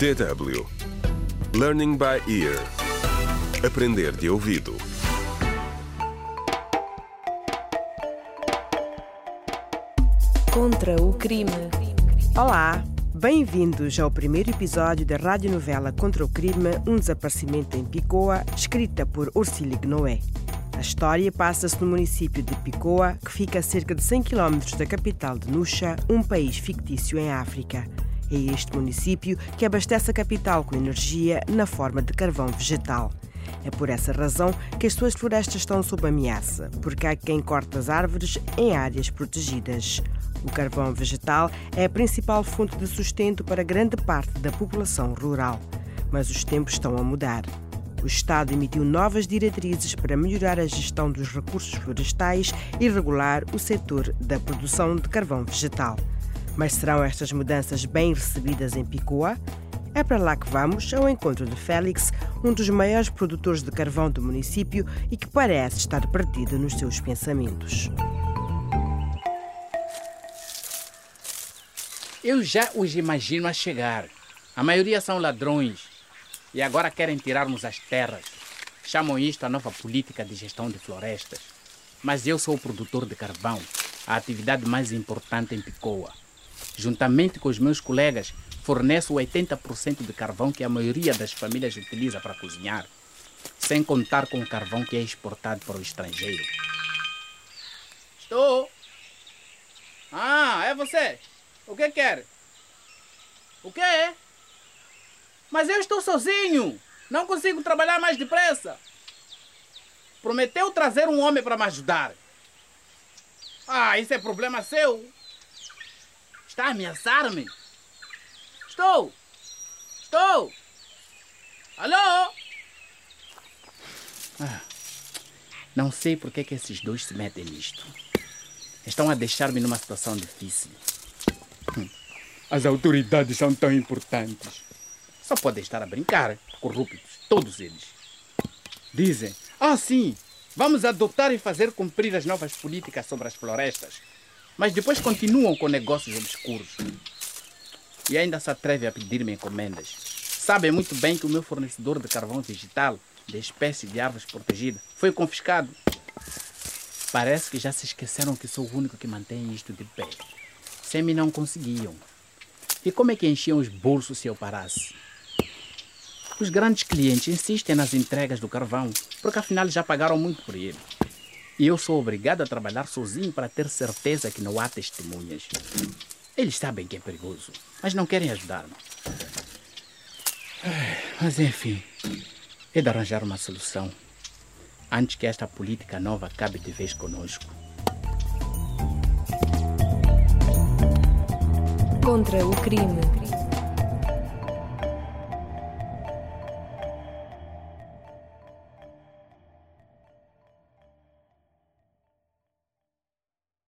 DW Learning by Ear. Aprender de ouvido. Contra o crime. Olá, bem-vindos ao primeiro episódio da radionovela Contra o Crime, um desaparecimento em Picoa, escrita por Ursílio Noé. A história passa-se no município de Picoa, que fica a cerca de 100 km da capital de Nuxa, um país fictício em África. É este município que abastece a capital com energia na forma de carvão vegetal. É por essa razão que as suas florestas estão sob ameaça, porque há quem corta as árvores em áreas protegidas. O carvão vegetal é a principal fonte de sustento para grande parte da população rural. Mas os tempos estão a mudar. O Estado emitiu novas diretrizes para melhorar a gestão dos recursos florestais e regular o setor da produção de carvão vegetal. Mas serão estas mudanças bem recebidas em Picoa? É para lá que vamos, ao encontro de Félix, um dos maiores produtores de carvão do município e que parece estar perdido nos seus pensamentos. Eu já os imagino a chegar. A maioria são ladrões e agora querem tirar-nos as terras. Chamam isto a nova política de gestão de florestas. Mas eu sou o produtor de carvão, a atividade mais importante em Picoa. Juntamente com os meus colegas, forneço 80% de carvão que a maioria das famílias utiliza para cozinhar, sem contar com o carvão que é exportado para o estrangeiro. Estou! Ah, é você? O que quer? O quê? Mas eu estou sozinho! Não consigo trabalhar mais depressa! Prometeu trazer um homem para me ajudar. Ah, isso é problema seu! Está a ameaçar-me? Estou! Alô? Não sei por que esses dois se metem nisto. Estão a deixar-me numa situação difícil. As autoridades são tão importantes. Só podem estar a brincar, corruptos, todos eles. Dizem, sim, vamos adotar e fazer cumprir as novas políticas sobre as florestas. Mas depois continuam com negócios obscuros. E ainda se atrevem a pedir-me encomendas. Sabem muito bem que o meu fornecedor de carvão vegetal, de espécie de árvores protegidas, foi confiscado. Parece que já se esqueceram que sou o único que mantém isto de pé. Sem mim não conseguiam. E como é que enchiam os bolsos se eu parasse? Os grandes clientes insistem nas entregas do carvão, porque afinal já pagaram muito por ele. E eu sou obrigado a trabalhar sozinho para ter certeza que não há testemunhas. Eles sabem que é perigoso, mas não querem ajudar-me. Mas enfim, é de arranjar uma solução antes que esta política nova acabe de vez conosco. Contra o crime.